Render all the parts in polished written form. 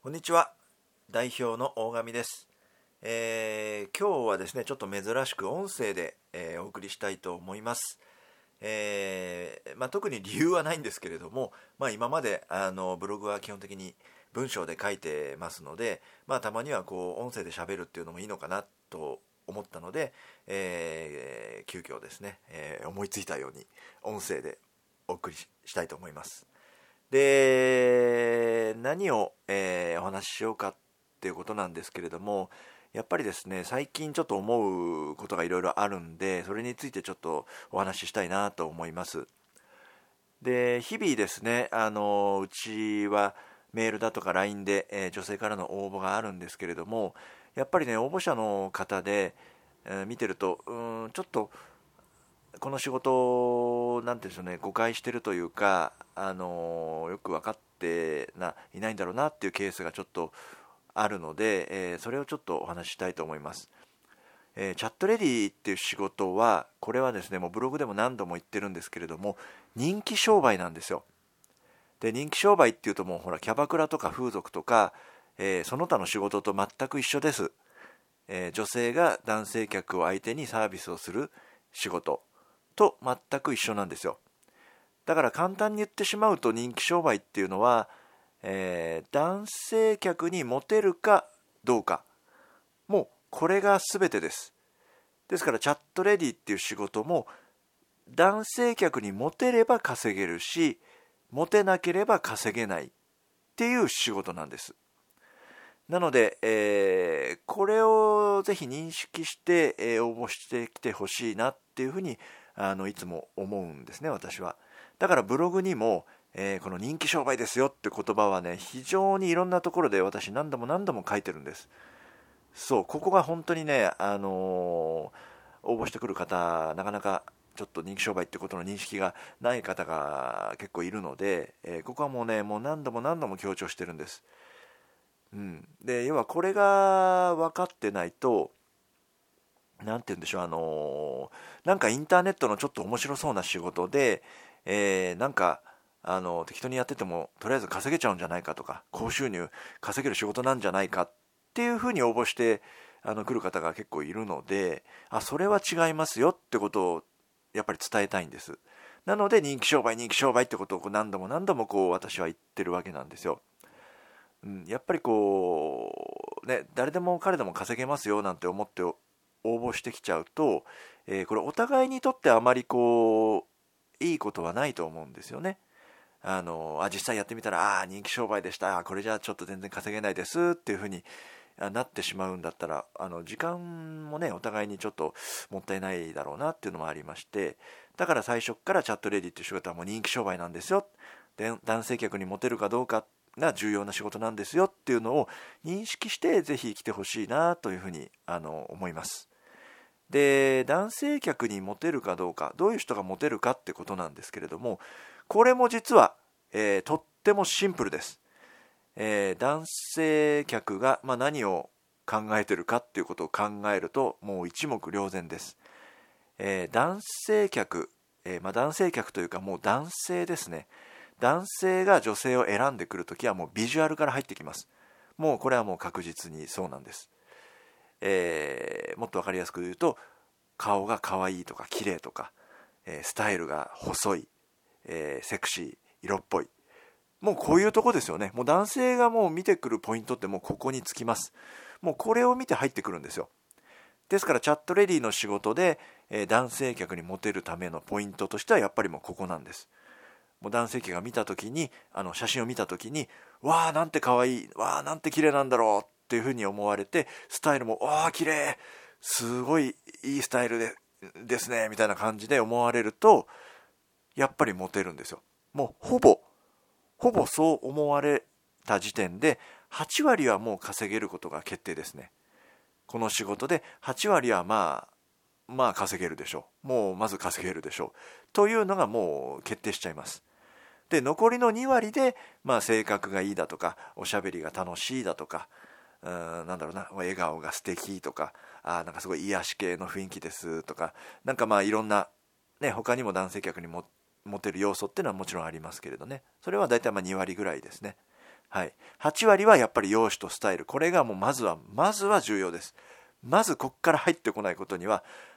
こんにちは。代表の大神です。今日はですね、ちょっと珍しく音声で、お送りしたいと思います。特に理由はないんですけれども、今までブログは基本的に文章で書いてますので、たまには音声で喋るっていうのもいいのかなと思ったので、急遽ですね、思いついたように音声でお送りしたいと思います。で、何を、お話ししようかっていうことなんですけれども、やっぱりですね、最近ちょっと思うことがいろいろあるんで、それについてちょっとお話ししたいなと思います。で、日々ですね、うちはメールだとか LINE で、女性からの応募があるんですけれども、やっぱりね、応募者の方で、見てると、ちょっとこの仕事なんていうんでしょうね、誤解してるというか、よく分かっていないんだろうなっていうケースがちょっとあるので、それをちょっとお話ししたいと思います。チャットレディっていう仕事は、これはですね、もうブログでも何度も言ってるんですけれども、人気商売なんですよ。で、人気商売っていうともうほら、キャバクラとか風俗とか、その他の仕事と全く一緒です。女性が男性客を相手にサービスをする仕事と全く一緒なんですよ。だから簡単に言ってしまうと、人気商売っていうのは、男性客にモテるかどうか、もうこれが全てです。ですからチャットレディっていう仕事も、男性客にモテれば稼げるし、モテなければ稼げないっていう仕事なんです。なので、これをぜひ認識して、応募してきてほしいなっていうふうにいつも思うんですね、私は。だからブログにも、この人気商売ですよって言葉はね、非常にいろんなところで私何度も何度も書いてるんです。そう、ここが本当にね、応募してくる方、なかなかちょっと人気商売ってことの認識がない方が結構いるので、ここはもうね、もう何度も何度も強調してるんです。で、要はこれが分かってないと、なんて言うんでしょう、なんかインターネットのちょっと面白そうな仕事で、なんか適当にやっててもとりあえず稼げちゃうんじゃないかとか、高収入稼げる仕事なんじゃないかっていうふうに応募して来る方が結構いるので、それは違いますよってことをやっぱり伝えたいんです。なので人気商売ってことを何度も何度も私は言ってるわけなんですよ。やっぱり誰でも彼でも稼げますよなんて思って応募してきちゃうと、これお互いにとってあまりいいことはないと思うんですよね。実際やってみたら人気商売でした、これじゃちょっと全然稼げないですっていうふうになってしまうんだったら、時間もねお互いにちょっともったいないだろうなっていうのもありまして、だから最初からチャットレディっていう仕事はもう人気商売なんですよ、で男性客にモテるかどうかが重要な仕事なんですよっていうのを認識して、ぜひ来てほしいなというふうに思います。で、男性客にモテるかどうか、どういう人がモテるかってことなんですけれども、これも実は、とってもシンプルです。男性客が、何を考えてるかっていうことを考えるともう一目瞭然です。男性客、男性客というかもう男性ですね。男性が女性を選んでくるときはもうビジュアルから入ってきます。もうこれはもう確実にそうなんです。もっと分かりやすく言うと、顔が可愛いとか綺麗とか、スタイルが細い、セクシー、色っぽい、もうこういうとこですよね。もう男性がもう見てくるポイントってもうここにつきます。もうこれを見て入ってくるんですよ。ですからチャットレディの仕事で、男性客にモテるためのポイントとしてはやっぱりもうここなんです。もう男性客が見た時に、写真を見た時に、わあなんて可愛い、わあなんて綺麗なんだろうっていうふうに思われて、スタイルもわあ綺麗、すごいいいスタイルですねみたいな感じで思われると、やっぱりモテるんですよ。もうほぼそう思われた時点で8割はもう稼げることが決定ですね。この仕事で8割はまあ稼げるでしょう。もうまず稼げるでしょう。というのがもう決定しちゃいます。で、残りの2割で、性格がいいだとか、おしゃべりが楽しいだとか、なんだろうな、笑顔が素敵とか、なんかすごい癒し系の雰囲気ですとか、なんかいろんな、ね、他にも男性客にモテる要素っていうのはもちろんありますけれどね。それはだいたい2割ぐらいですね。 はい、8割はやっぱり容姿とスタイル、これがもうまずは重要です。まずここから入ってこないことには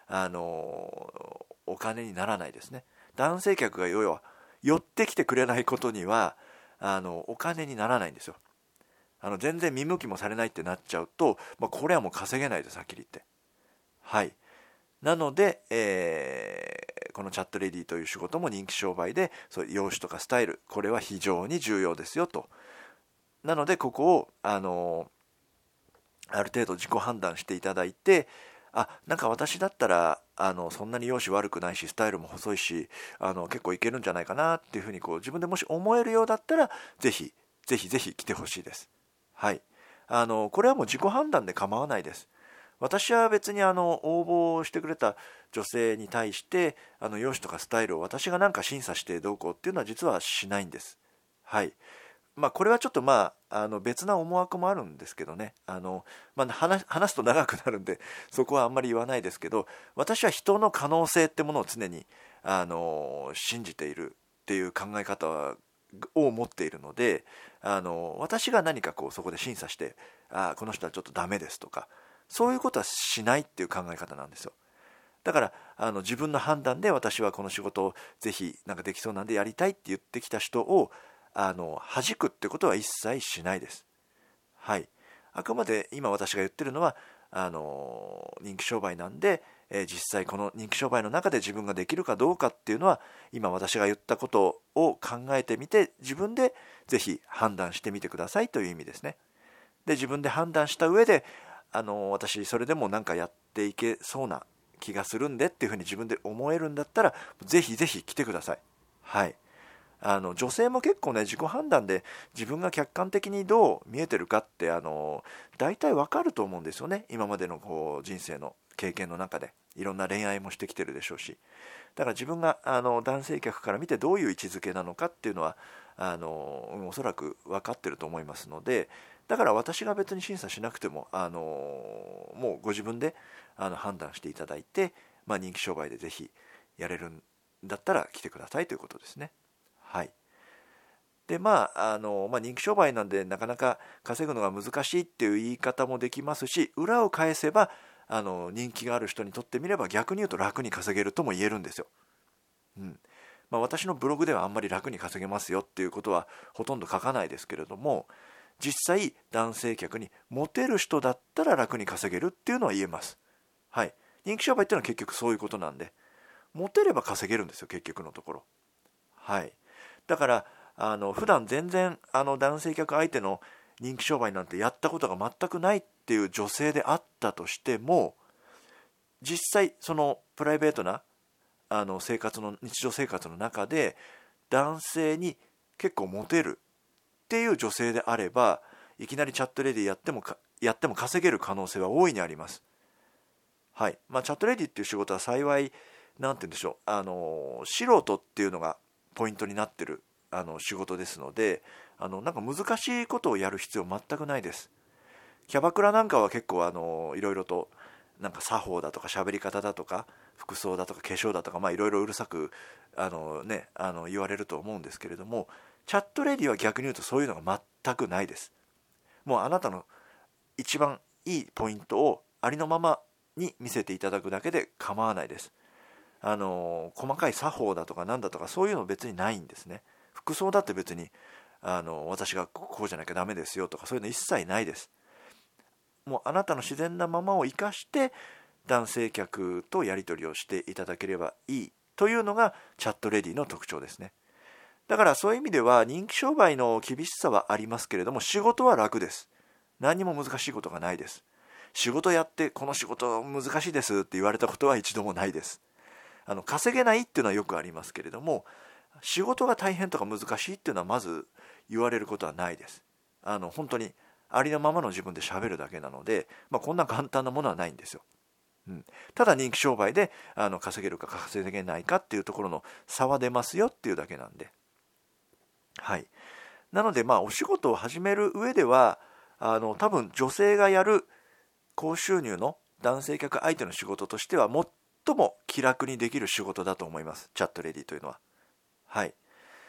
お金にならないですね。男性客が要は寄ってきてくれないことにはお金にならないんですよ。全然見向きもされないってなっちゃうと、これはもう稼げないです、はっきり言って。はい。なので、このチャットレディという仕事も人気商売で、そういう容姿とかスタイル、これは非常に重要ですよと。なのでここをある程度自己判断していただいて、なんか私だったらそんなに容姿悪くないしスタイルも細いし結構いけるんじゃないかなっていうふうに自分でもし思えるようだったらぜひ来てほしいです。はい。これはもう自己判断で構わないです。私は別に応募してくれた女性に対して容姿とかスタイルを私がなんか審査してどうこうっていうのは実はしないんです。はい。これはちょっと別な思惑もあるんですけどね、話すと長くなるんでそこはあんまり言わないですけど、私は人の可能性ってものを常に信じているっていう考え方を持っているので、私が何かそこで審査してこの人はちょっとダメですとかそういうことはしないっていう考え方なんですよ。だから自分の判断で私はこの仕事をぜひなんかできそうなんでやりたいって言ってきた人を弾くってことは一切しないです。はい。あくまで今私が言ってるのは人気商売なんで、実際この人気商売の中で自分ができるかどうかっていうのは今私が言ったことを考えてみて自分でぜひ判断してみてくださいという意味ですね。で自分で判断した上で私それでもなんかやっていけそうな気がするんでっていうふうに自分で思えるんだったらぜひ来てください。はい。女性も結構ね自己判断で自分が客観的にどう見えてるかって大体わかると思うんですよね。今までの人生の経験の中でいろんな恋愛もしてきてるでしょうし、だから自分が男性客から見てどういう位置づけなのかっていうのはおそらく分かってると思いますので、だから私が別に審査しなくてももうご自分で判断していただいて、人気商売でぜひやれるんだったら来てくださいということですね。はい。で人気商売なんでなかなか稼ぐのが難しいっていう言い方もできますし、裏を返せば人気がある人にとってみれば逆に言うと楽に稼げるとも言えるんですよ。私のブログではあんまり楽に稼げますよっていうことはほとんど書かないですけれども、実際男性客にモテる人だったら楽に稼げるっていうのは言えます。はい。人気商売っていうのは結局そういうことなんで、モテれば稼げるんですよ結局のところ。はい。だから普段全然男性客相手の人気商売なんてやったことが全くないっていう女性であったとしても、実際そのプライベートな日常生活の中で男性に結構モテるっていう女性であれば、いきなりチャットレディやっても稼げる可能性は大いにあります。はい。チャットレディっていう仕事は幸いなんて言うんでしょう、素人っていうのがポイントになってる仕事ですので、なんか難しいことをやる必要全くないです。キャバクラなんかは結構いろいろとなんか作法だとか喋り方だとか服装だとか化粧だとかいろいろうるさく言われると思うんですけれども、チャットレディは逆に言うとそういうのが全くないです。もうあなたの一番いいポイントをありのままに見せていただくだけで構わないです。細かい作法だとかなんだとかそういうの別にないんですね。服装だって別に私がこうじゃなきゃダメですよとかそういうの一切ないです。もうあなたの自然なままを生かして男性客とやり取りをしていただければいいというのがチャットレディの特徴ですね。だからそういう意味では人気商売の厳しさはありますけれども、仕事は楽です。何にも難しいことがないです。仕事やってこの仕事難しいですって言われたことは一度もないです。稼げないっていうのはよくありますけれども、仕事が大変とか難しいっていうのはまず言われることはないです。本当にありのままの自分で喋るだけなので、こんな簡単なものはないんですよ。ただ人気商売で稼げるか稼げないかっていうところの差は出ますよっていうだけなんで。はい。なのでお仕事を始める上では多分女性がやる高収入の男性客相手の仕事としては最も気楽にできる仕事だと思います。チャットレディというのは。はい。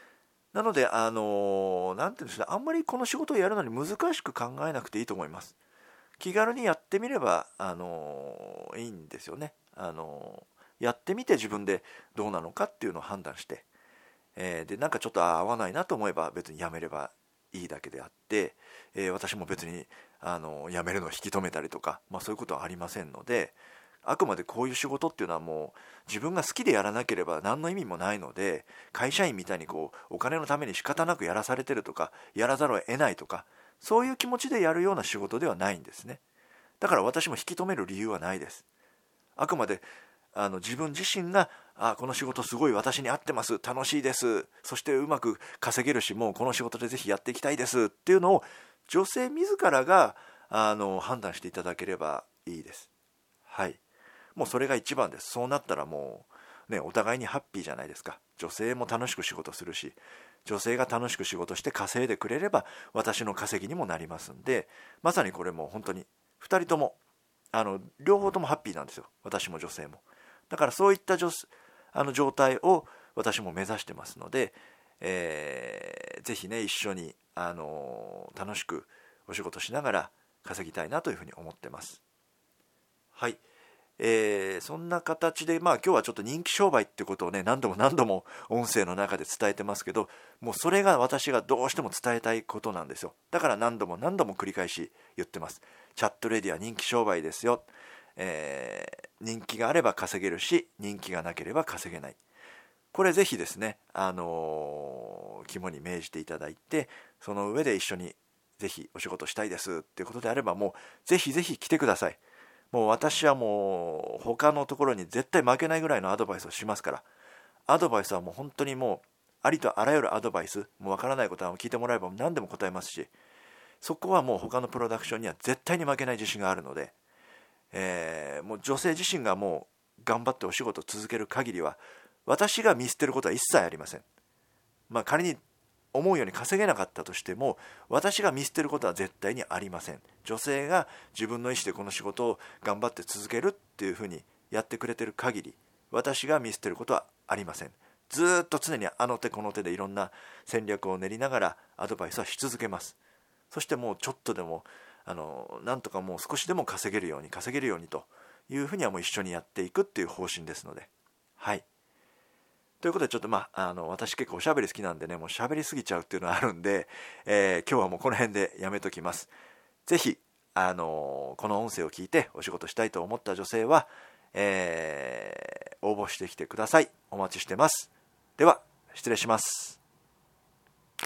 なのでなんていうんですか、あんまりこの仕事をやるのに難しく考えなくていいと思います。気軽にやってみればいいんですよね。やってみて自分でどうなのかっていうのを判断して、でなんかちょっと合わないなと思えば別にやめればいいだけであって、私も別にやめるのを引き止めたりとか、そういうことはありませんので、あくまでこういう仕事っていうのはもう自分が好きでやらなければ何の意味もないので、会社員みたいにお金のために仕方なくやらされてるとか、やらざるを得ないとか、そういう気持ちでやるような仕事ではないんですね。だから私も引き止める理由はないです。あくまで自分自身がこの仕事すごい私に合ってます、楽しいです、そしてうまく稼げるし、もうこの仕事でぜひやっていきたいですっていうのを女性自らが判断していただければいいです。はい、もうそれが一番です。そうなったらもうね、お互いにハッピーじゃないですか。女性も楽しく仕事するし、女性が楽しく仕事して稼いでくれれば私の稼ぎにもなりますんで、まさにこれも本当に2人とも両方ともハッピーなんですよ、私も女性も。だからそういった状態を私も目指してますので、ぜひね一緒に楽しくお仕事しながら稼ぎたいなというふうに思ってます。はい、そんな形で、今日はちょっと人気商売ってことをね何度も何度も音声の中で伝えてますけど、もうそれが私がどうしても伝えたいことなんですよ。だから何度も何度も繰り返し言ってます。チャットレディは人気商売ですよ。人気があれば稼げるし、人気がなければ稼げない。これぜひですね、肝に銘じていただいて、その上で一緒にぜひお仕事したいですっていうことであれば、もうぜひぜひ来てください。もう私はもう他のところに絶対負けないぐらいのアドバイスをしますから。アドバイスはもう本当にもうありとあらゆるアドバイス、もうわからないことは聞いてもらえば何でも答えますし、そこはもう他のプロダクションには絶対に負けない自信があるので、もう女性自身がもう頑張ってお仕事を続ける限りは私が見捨てることは一切ありません。仮に思うように稼げなかったとしても私が見捨てることは絶対にありません。女性が自分の意思でこの仕事を頑張って続けるっていうふうにやってくれてる限り私が見捨てることはありません。ずっと常にあの手この手でいろんな戦略を練りながらアドバイスはし続けます。そしてもうちょっとでもなんとかもう少しでも稼げるようにというふうにはもう一緒にやっていくっていう方針ですので、はい。ということでちょっと私結構おしゃべり好きなんでね、もうしゃべりすぎちゃうっていうのはあるんで、今日はもうこの辺でやめときます。ぜひこの音声を聞いてお仕事したいと思った女性は、応募してきてください。お待ちしてます。では失礼します。